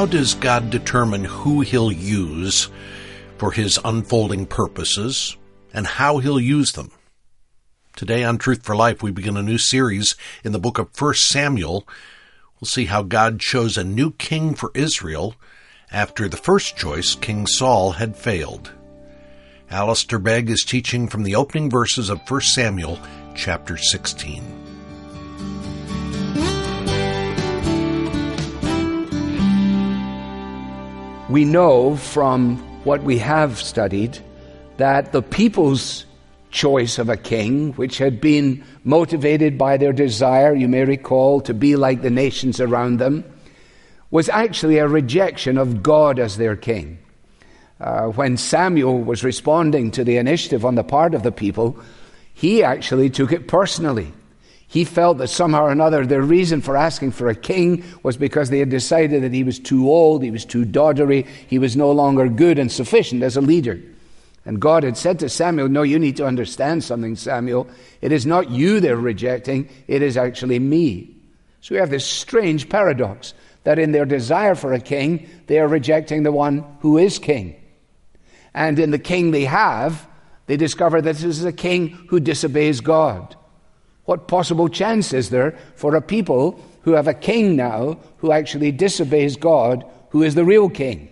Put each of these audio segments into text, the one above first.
how does God determine who he'll use for his unfolding purposes and how he'll use them? Today on Truth for Life, we begin a new series in the book of 1 Samuel. We'll see how God chose a new king for Israel after the first choice, King Saul, had failed. Alistair Begg is teaching from the opening verses of 1 Samuel chapter 16. We know from what we have studied that the people's choice of a king, which had been motivated by their desire, you may recall, to be like the nations around them, was actually a rejection of God as their king. When Samuel was responding to the initiative on the part of the people, he actually took it personally. He felt that somehow or another their reason for asking for a king was because they had decided that he was too old, he was too doddery, he was no longer good and sufficient as a leader. And God had said to Samuel, no, you need to understand something, Samuel. It is not you they're rejecting, it is actually me. So we have this strange paradox that in their desire for a king, they are rejecting the one who is king. And in the king they have, they discover that this is a king who disobeys God. What possible chance is there for a people who have a king now who actually disobeys God, who is the real king?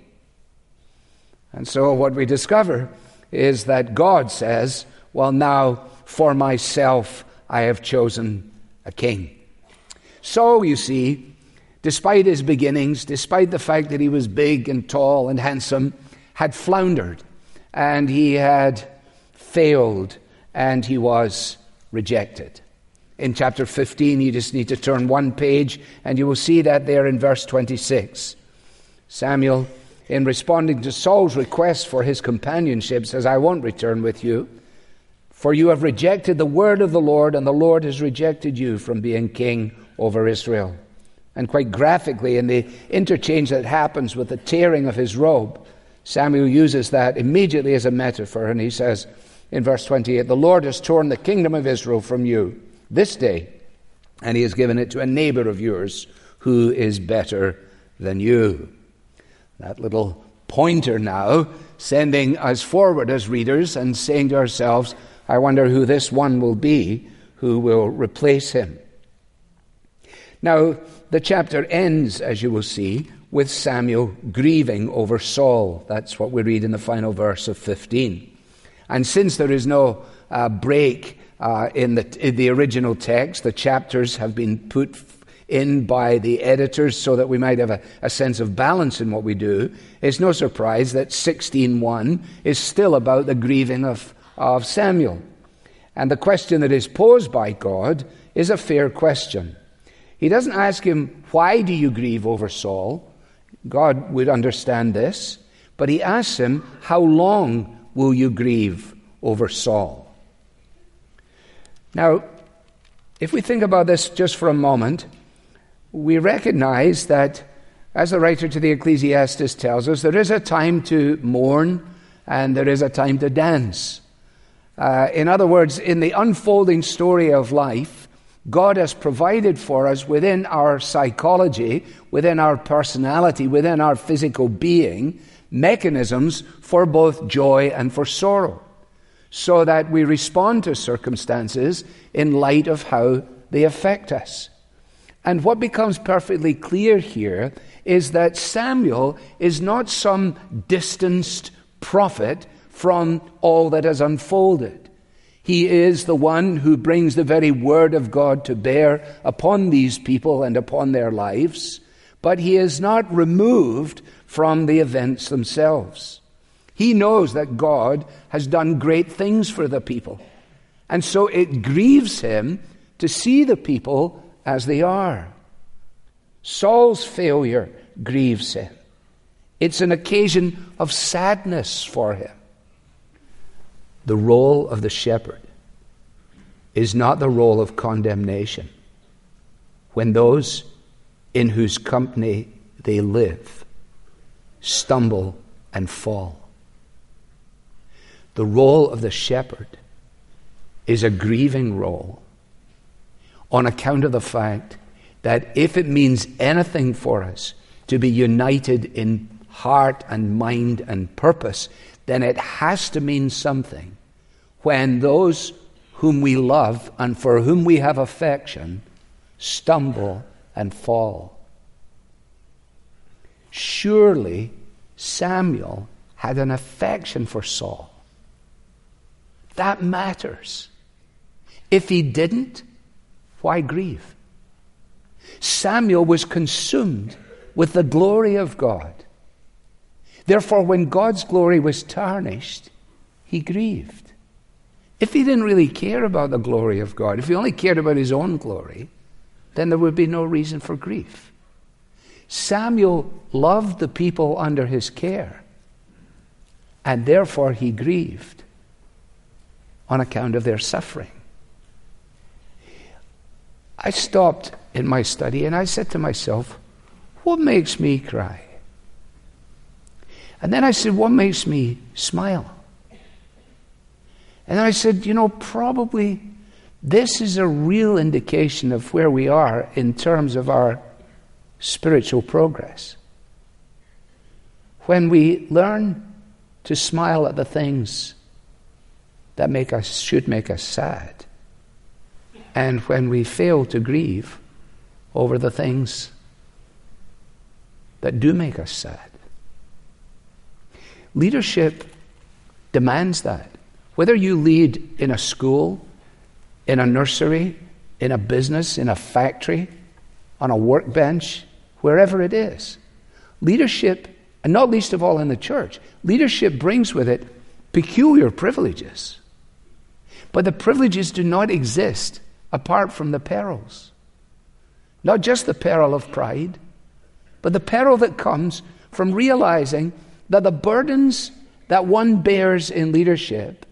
And so what we discover is that God says, well, now for myself I have chosen a king. So, you see, despite his beginnings, despite the fact that he was big and tall and handsome, had floundered, and he had failed, and he was rejected. In chapter 15, you just need to turn one page, and you will see that there in verse 26. Samuel, in responding to Saul's request for his companionship, says, I won't return with you, for you have rejected the word of the Lord, and the Lord has rejected you from being king over Israel. And quite graphically, in the interchange that happens with the tearing of his robe, Samuel uses that immediately as a metaphor, and he says in verse 28, the Lord has torn the kingdom of Israel from you this day, and he has given it to a neighbor of yours who is better than you. That little pointer now, sending us forward as readers and saying to ourselves, I wonder who this one will be who will replace him. Now, the chapter ends, as you will see, with Samuel grieving over Saul. That's what we read in the final verse of 15. And since there is no break in the original text, the chapters have been put in by the editors so that we might have a sense of balance in what we do. It's no surprise that 16:1 is still about the grieving of Samuel. And the question that is posed by God is a fair question. He doesn't ask him, why do you grieve over Saul? God would understand this. But he asks him, how long will you grieve over Saul? Now, if we think about this just for a moment, we recognize that, as the writer to the Ecclesiastes tells us, there is a time to mourn and there is a time to dance. In other words, in the unfolding story of life, God has provided for us within our psychology, within our personality, within our physical being, mechanisms for both joy and for sorrow, so that we respond to circumstances in light of how they affect us. And what becomes perfectly clear here is that Samuel is not some distanced prophet from all that has unfolded. He is the one who brings the very word of God to bear upon these people and upon their lives, but he is not removed from the events themselves. He knows that God has done great things for the people, and so it grieves him to see the people as they are. Saul's failure grieves him. It's an occasion of sadness for him. The role of the shepherd is not the role of condemnation when those in whose company they live stumble and fall. The role of the shepherd is a grieving role on account of the fact that if it means anything for us to be united in heart and mind and purpose, then it has to mean something when those whom we love and for whom we have affection stumble and fall. Surely Samuel had an affection for Saul. That matters. If he didn't, why grieve? Samuel was consumed with the glory of God. Therefore, when God's glory was tarnished, he grieved. If he didn't really care about the glory of God, if he only cared about his own glory, then there would be no reason for grief. Samuel loved the people under his care, and therefore he grieved on account of their suffering. I stopped in my study and I said to myself, what makes me cry? And then I said, what makes me smile? And then I said, probably this is a real indication of where we are in terms of our spiritual progress. When we learn to smile at the things that should make us sad, and when we fail to grieve over the things that do make us sad. Leadership demands that. Whether you lead in a school, in a nursery, in a business, in a factory, on a workbench, wherever it is, leadership, and not least of all in the church, leadership brings with it peculiar privileges. But the privileges do not exist apart from the perils. Not just the peril of pride, but the peril that comes from realizing that the burdens that one bears in leadership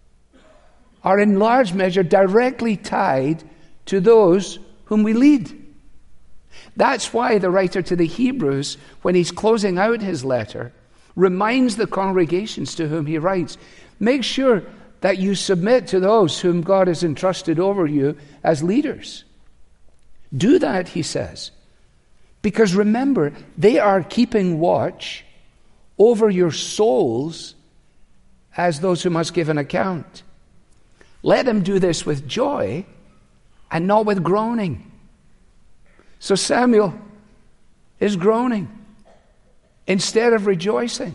are in large measure directly tied to those whom we lead. That's why the writer to the Hebrews, when he's closing out his letter, reminds the congregations to whom he writes, make sure that you submit to those whom God has entrusted over you as leaders. Do that, he says, because remember, they are keeping watch over your souls as those who must give an account. Let them do this with joy and not with groaning. So Samuel is groaning instead of rejoicing.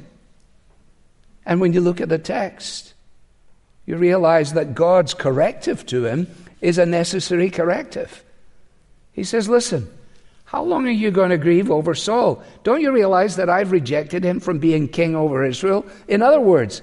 And when you look at the text, you realize that God's corrective to him is a necessary corrective. He says, listen, how long are you going to grieve over Saul? Don't you realize that I've rejected him from being king over Israel? In other words,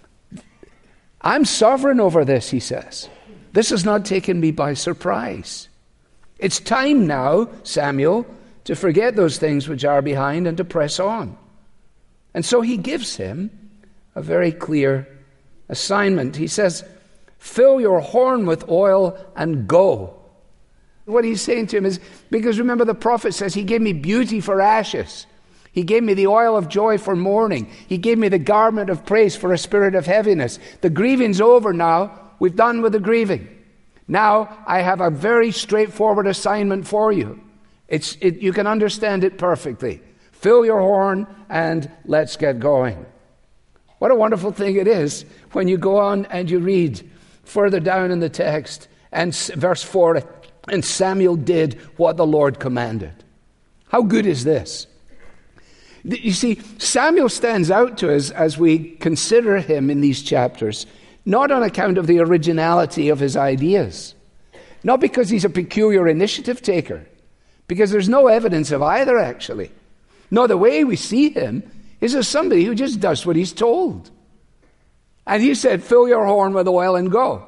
I'm sovereign over this, he says. This has not taken me by surprise. It's time now, Samuel, to forget those things which are behind and to press on. And so he gives him a very clear assignment. He says, fill your horn with oil and go. What he's saying to him is, because remember the prophet says, he gave me beauty for ashes. He gave me the oil of joy for mourning. He gave me the garment of praise for a spirit of heaviness. The grieving's over now. We've done with the grieving. Now I have a very straightforward assignment for you. You can understand it perfectly. Fill your horn and let's get going. What a wonderful thing it is when you go on and you read further down in the text and verse 4, and Samuel did what the Lord commanded. How good is this? You see, Samuel stands out to us as we consider him in these chapters, not on account of the originality of his ideas, not because he's a peculiar initiative taker, because there's no evidence of either actually. No, the way we see him is as somebody who just does what he's told. And he said, fill your horn with oil and go.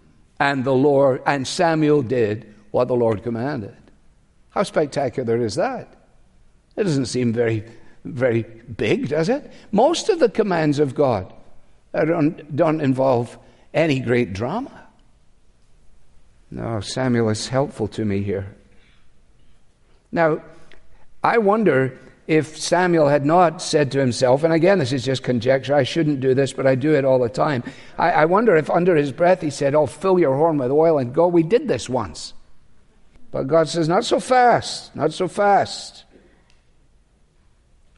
And Samuel did what the Lord commanded. How spectacular is that? It doesn't seem very, very big, does it? Most of the commands of God don't involve any great drama. No, Samuel is helpful to me here. Now, I wonder if Samuel had not said to himself, and again, this is just conjecture, I shouldn't do this, but I do it all the time. I wonder if under his breath he said, oh, fill your horn with oil and go. We did this once. But God says, not so fast, not so fast.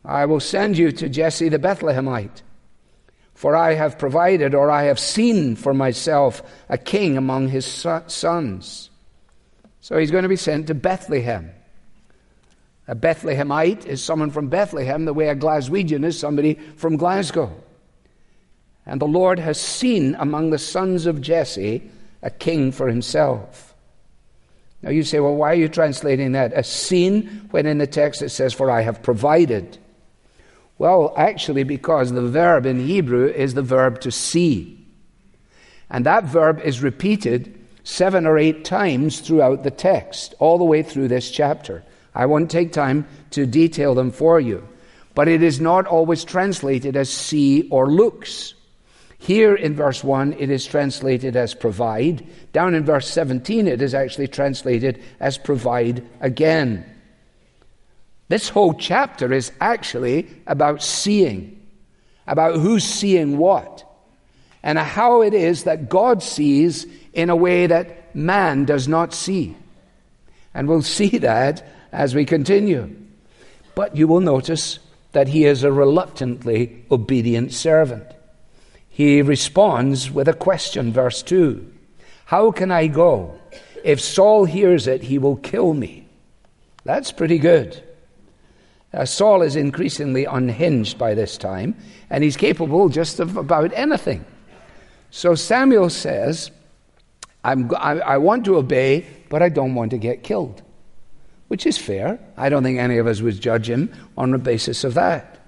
I will send you to Jesse the Bethlehemite, for I have provided, or I have seen for myself a king among his sons. So he's going to be sent to Bethlehem. A Bethlehemite is someone from Bethlehem, the way a Glaswegian is somebody from Glasgow. And the Lord has seen among the sons of Jesse a king for himself. Now you say, well, why are you translating that as seen when in the text it says, for I have provided? Well, actually, because the verb in Hebrew is the verb to see. And that verb is repeated 7 or 8 times throughout the text, all the way through this chapter. I won't take time to detail them for you. But it is not always translated as see or looks. Here in verse 1, it is translated as provide. Down in verse 17, it is actually translated as provide again. This whole chapter is actually about seeing, about who's seeing what, and how it is that God sees in a way that man does not see. And we'll see that as we continue. But you will notice that he is a reluctantly obedient servant. He responds with a question, verse 2. How can I go? If Saul hears it, he will kill me. That's pretty good. Saul is increasingly unhinged by this time, and he's capable just of about anything. So Samuel says, I want to obey, but I don't want to get killed. Which is fair. I don't think any of us would judge him on the basis of that.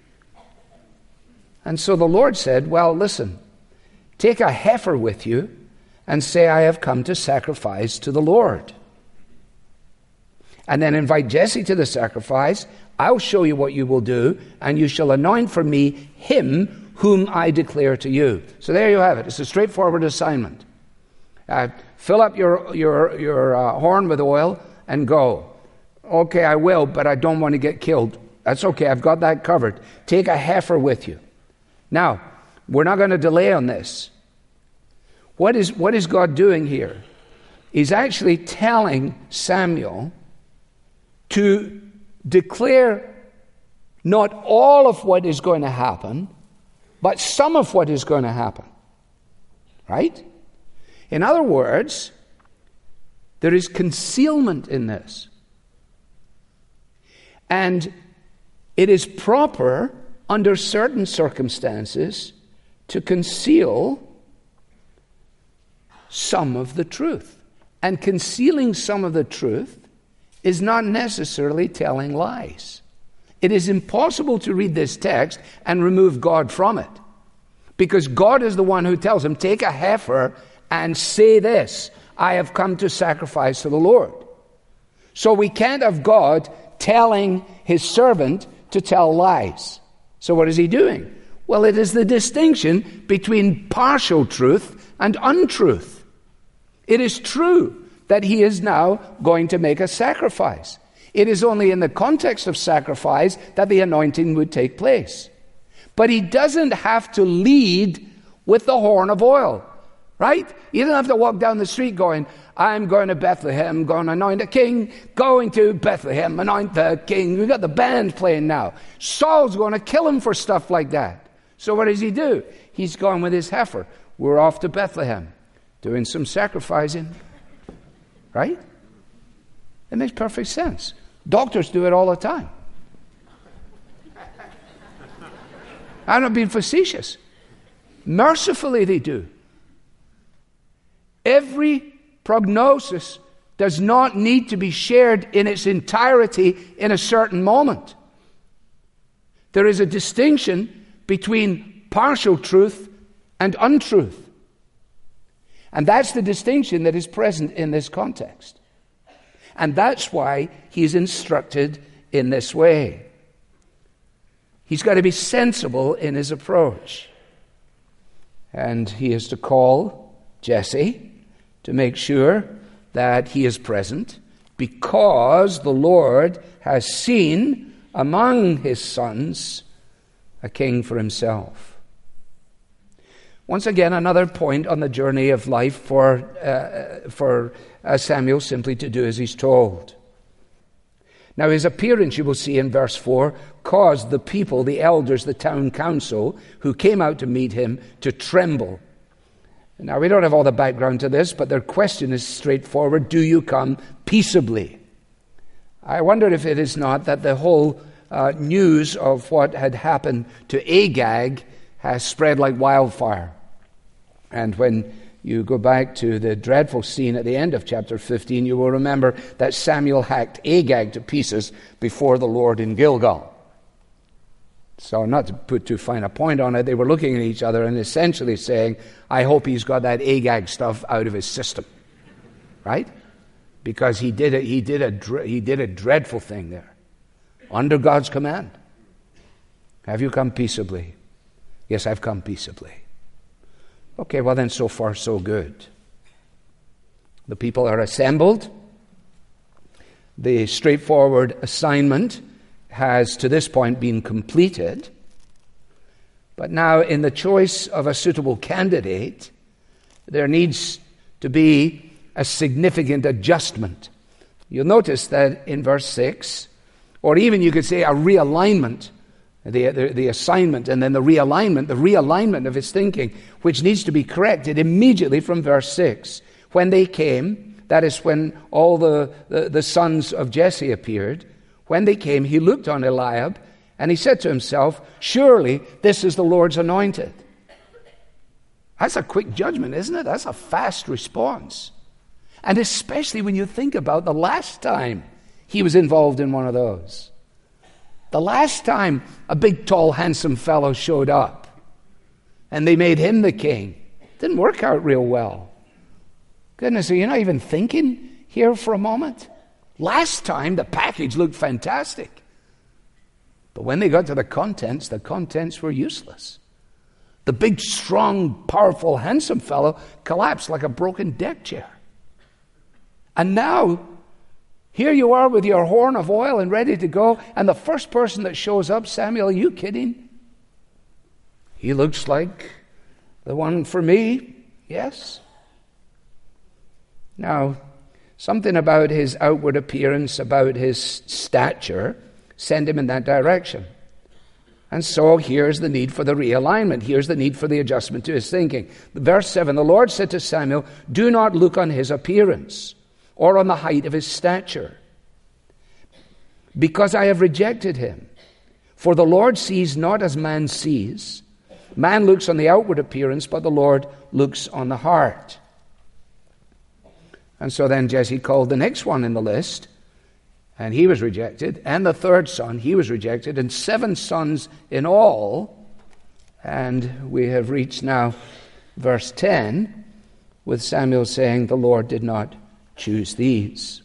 And so the Lord said, well, listen, take a heifer with you and say, I have come to sacrifice to the Lord. And then invite Jesse to the sacrifice. I'll show you what you will do, and you shall anoint for me him whom I declare to you. So there you have it. It's a straightforward assignment. Fill up your horn with oil and go. Okay, I will, but I don't want to get killed. That's okay, I've got that covered. Take a heifer with you. Now, we're not going to delay on this. What is God doing here? He's actually telling Samuel to declare not all of what is going to happen, but some of what is going to happen. Right? In other words, there is concealment in this. And it is proper, under certain circumstances, to conceal some of the truth. And concealing some of the truth is not necessarily telling lies. It is impossible to read this text and remove God from it. Because God is the one who tells him, take a heifer and say this, I have come to sacrifice to the Lord. So we can't have God telling his servant to tell lies. So what is he doing? Well, it is the distinction between partial truth and untruth. It is true that he is now going to make a sacrifice. It is only in the context of sacrifice that the anointing would take place. But he doesn't have to lead with the horn of oil, right? You don't have to walk down the street going, I'm going to Bethlehem, going to anoint a king, going to Bethlehem, anoint the king. We've got the band playing now. Saul's going to kill him for stuff like that. So what does he do? He's gone with his heifer. We're off to Bethlehem, doing some sacrificing. Right? It makes perfect sense. Doctors do it all the time. I'm not being facetious. Mercifully they do. Every prognosis does not need to be shared in its entirety in a certain moment. There is a distinction between partial truth and untruth. And that's the distinction that is present in this context. And that's why he's instructed in this way. He's got to be sensible in his approach. And he is to call Jesse to make sure that he is present, because the Lord has seen among his sons a king for himself. Once again, another point on the journey of life for Samuel simply to do as he's told. Now his appearance, you will see in verse 4, caused the people, the elders, the town council, who came out to meet him, to tremble. Now we don't have all the background to this, but their question is straightforward: do you come peaceably? I wonder if it is not that the whole news of what had happened to Agag has spread like wildfire. And when you go back to the dreadful scene at the end of chapter 15, you will remember that Samuel hacked Agag to pieces before the Lord in Gilgal. So not to put too fine a point on it, they were looking at each other and essentially saying, I hope he's got that Agag stuff out of his system. Right? Because he did a dreadful thing there. Under God's command. Have you come peaceably? Yes, I've come peaceably. Okay, well then, so far so good. The people are assembled. The straightforward assignment has to this point been completed. But now in the choice of a suitable candidate, there needs to be a significant adjustment. You'll notice that in verse 6, or even you could say a realignment, the assignment and then the realignment of his thinking, which needs to be corrected immediately from verse 6. When they came, that is when all the sons of Jesse appeared, when they came, he looked on Eliab and he said to himself, surely this is the Lord's anointed. That's a quick judgment, isn't it? That's a fast response. And especially when you think about the last time he was involved in one of those. The last time a big, tall, handsome fellow showed up and they made him the king. Didn't work out real well. Goodness, are you not even thinking here for a moment? Last time the package looked fantastic. But when they got to the contents were useless. The big, strong, powerful, handsome fellow collapsed like a broken deck chair. And now, here you are with your horn of oil and ready to go, and the first person that shows up, Samuel, are you kidding? He looks like the one for me, yes. Now, something about his outward appearance, about his stature, sent him in that direction. And so here's the need for the realignment. Here's the need for the adjustment to his thinking. Verse 7, the Lord said to Samuel, do not look on his appearance or on the height of his stature, because I have rejected him. For the Lord sees not as man sees. Man looks on the outward appearance, but the Lord looks on the heart. And so then Jesse called the next one in the list, and he was rejected. And the third son, he was rejected. And 7 sons in all. And we have reached now verse 10, with Samuel saying, the Lord did not choose these.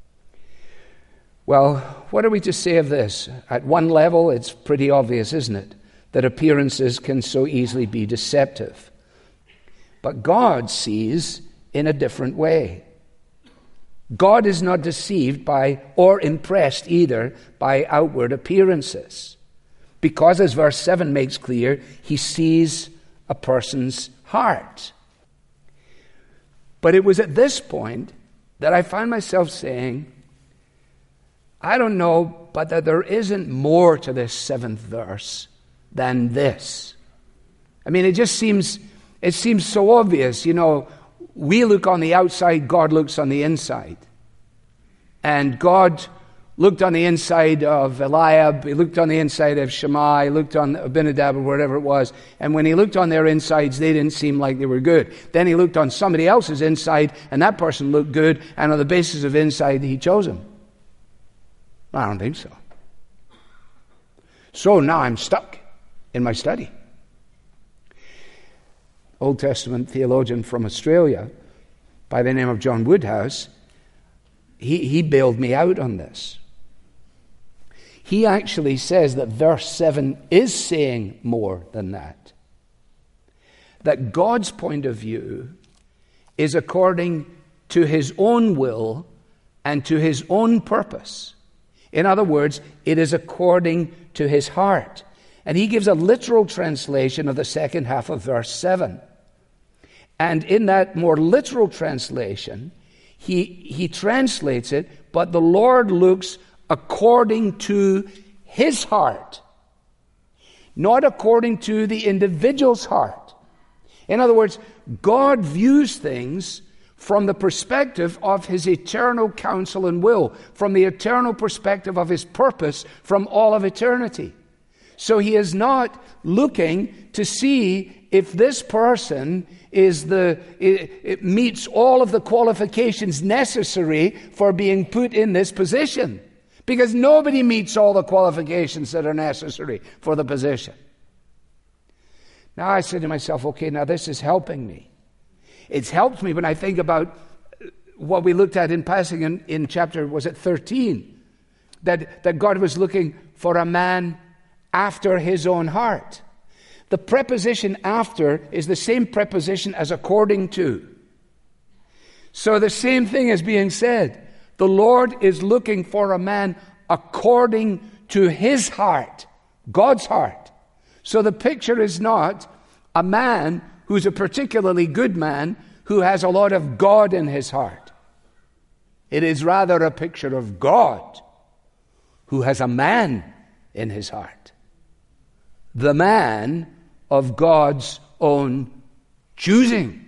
Well, what are we to say of this? At one level, it's pretty obvious, isn't it? That appearances can so easily be deceptive. But God sees in a different way. God is not deceived by, or impressed either, by outward appearances. Because, as verse 7 makes clear, he sees a person's heart. But it was at this point that I find myself saying, I don't know, but that there isn't more to this 7th verse than this. I mean, it seems so obvious. You know, we look on the outside, God looks on the inside. And God looked on the inside of Eliab, he looked on the inside of Shammah, he looked on Abinadab or whatever it was. And when he looked on their insides, they didn't seem like they were good. Then he looked on somebody else's inside, and that person looked good, and on the basis of inside, he chose him. I don't think so. So now I'm stuck in my study. Old Testament theologian from Australia by the name of John Woodhouse, he bailed me out on this. He actually says that verse 7 is saying more than that. That God's point of view is according to his own will and to his own purpose. In other words, it is according to his heart. And he gives a literal translation of the second half of verse 7. And in that more literal translation, he translates it, but the Lord looks according to his heart, not according to the individual's heart. In other words, God views things from the perspective of his eternal counsel and will, from the eternal perspective of his purpose from all of eternity. So he is not looking to see if this person it meets all of the qualifications necessary for being put in this position. Because nobody meets all the qualifications that are necessary for the position. Now I said to myself, okay, now this is helping me. It's helped me when I think about what we looked at in passing in chapter, was it 13? That God was looking for a man after his own heart. The preposition after is the same preposition as according to. So the same thing is being said. The Lord is looking for a man according to his heart, God's heart. So the picture is not a man who's a particularly good man who has a lot of God in his heart. It is rather a picture of God who has a man in his heart. The man of God's own choosing.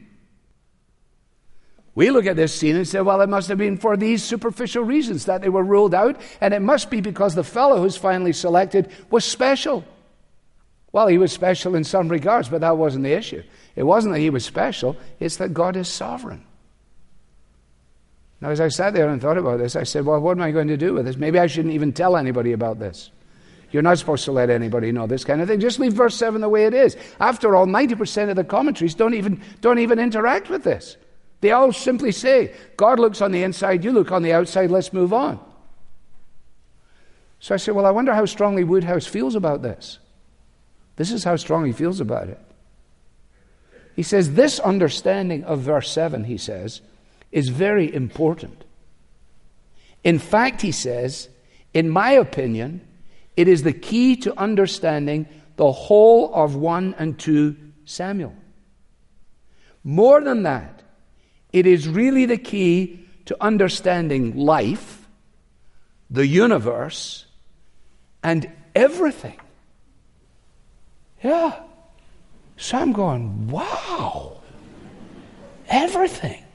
We look at this scene and say, well, it must have been for these superficial reasons that they were ruled out, and it must be because the fellow who's finally selected was special. Well, he was special in some regards, but that wasn't the issue. It wasn't that he was special, it's that God is sovereign. Now, as I sat there and thought about this, I said, well, what am I going to do with this? Maybe I shouldn't even tell anybody about this. You're not supposed to let anybody know this kind of thing. Just leave verse 7 the way it is. After all, 90% of the commentaries don't even interact with this. They all simply say, God looks on the inside, you look on the outside, let's move on. So I said, well, I wonder how strongly Woodhouse feels about this. This is how strong he feels about it. He says, this understanding of verse 7, he says, is very important. In fact, he says, in my opinion, it is the key to understanding the whole of 1 and 2 Samuel. More than that, it is really the key to understanding life, the universe, and everything. Yeah. So I'm going, wow. Everything.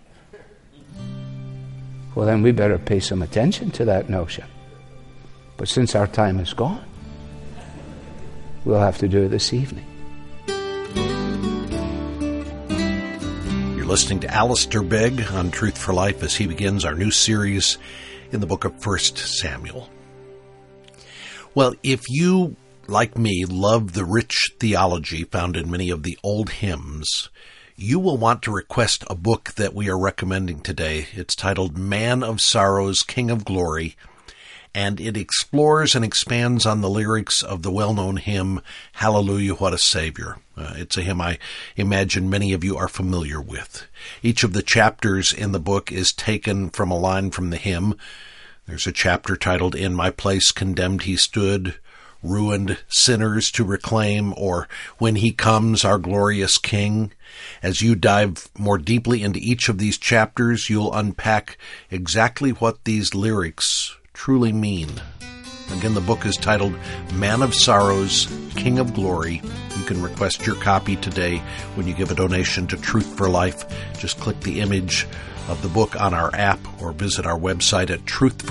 Well, then we better pay some attention to that notion. But since our time is gone, we'll have to do it this evening. You're listening to Alistair Begg on Truth for Life as he begins our new series in the book of 1 Samuel. Well, if you, like me, love the rich theology found in many of the old hymns, you will want to request a book that we are recommending today. It's titled Man of Sorrows, King of Glory, and it explores and expands on the lyrics of the well-known hymn, Hallelujah, What a Savior. It's a hymn I imagine many of you are familiar with. Each of the chapters in the book is taken from a line from the hymn. There's a chapter titled, In My Place Condemned He Stood, Ruined Sinners to Reclaim, or When He Comes, Our Glorious King. As you dive more deeply into each of these chapters, you'll unpack exactly what these lyrics truly mean. Again, the book is titled Man of Sorrows, King of Glory. You can request your copy today when you give a donation to Truth for Life. Just click the image of the book on our app or visit our website at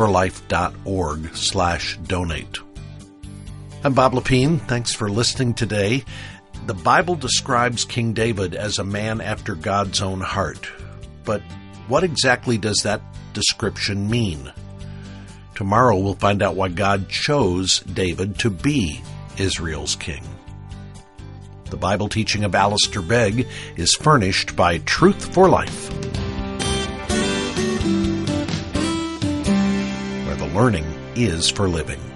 truthforlife.org/donate. I'm Bob Lepine. Thanks for listening today. The Bible describes King David as a man after God's own heart. But what exactly does that description mean? Tomorrow we'll find out why God chose David to be Israel's king. The Bible teaching of Alistair Begg is furnished by Truth for Life, where the learning is for living.